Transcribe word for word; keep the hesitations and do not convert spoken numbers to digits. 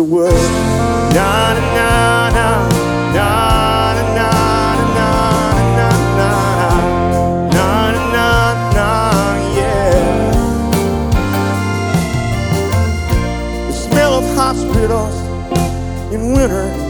your word. Na na na na na na na na na na na na na, yeah. The smell of hospitals in winter